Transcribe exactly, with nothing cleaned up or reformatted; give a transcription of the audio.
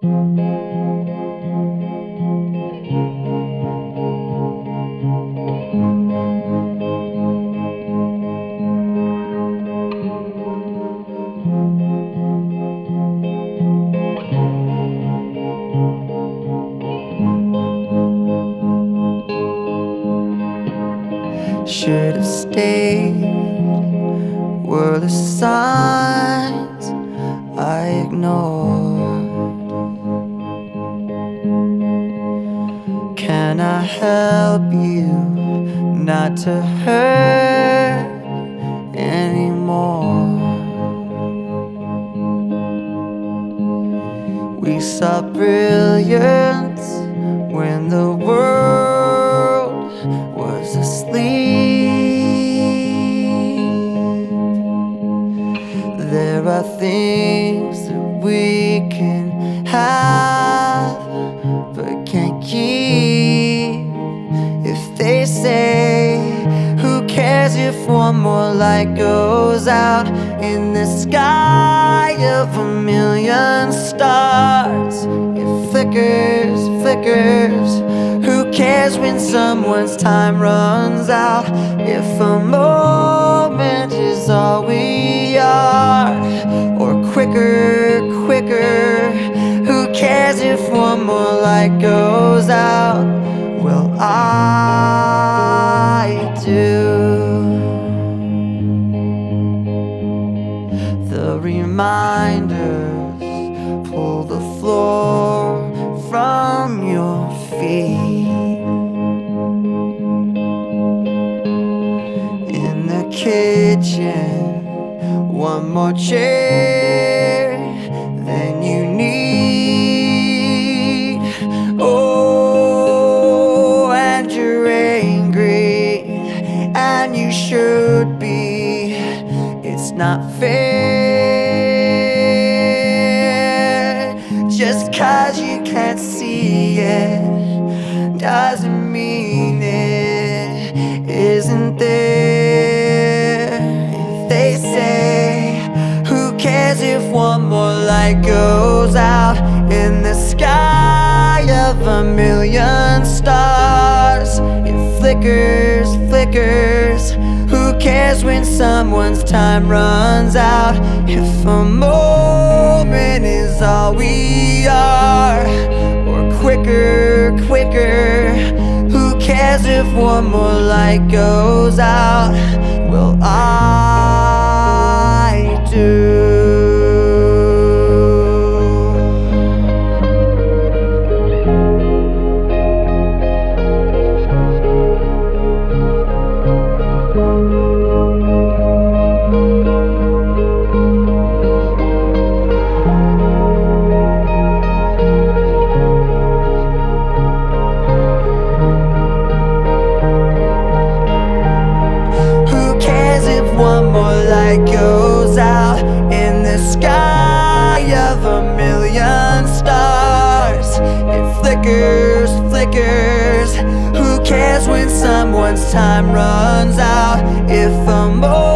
Should have stayed, were the signs I ignored. Can I help you not to hurt anymore? We saw brilliance when the world was asleep. There are things that we can have but can't keep. If they say, who cares if one more light goes out in the sky of a million stars? It flickers, flickers. Who cares when someone's time runs out? If a moment is all we are, or quicker, quicker. Who cares if one more light goes out? Well, I do. The reminders pull the floor from your feet. In the kitchen, one more chair than you need. Oh, and you're angry, and you should be. It's not fair. Just 'cause you can't see it doesn't mean it isn't there. If they say, who cares if one more light goes out in the sky of a million stars? It flickers, flickers. Who cares when someone's time runs out? If a moment is all we are, or quicker, quicker. Who cares if one more light goes out? Well, I do. One more light goes out in the sky of a million stars. It flickers, flickers. Who cares when someone's time runs out? If a moment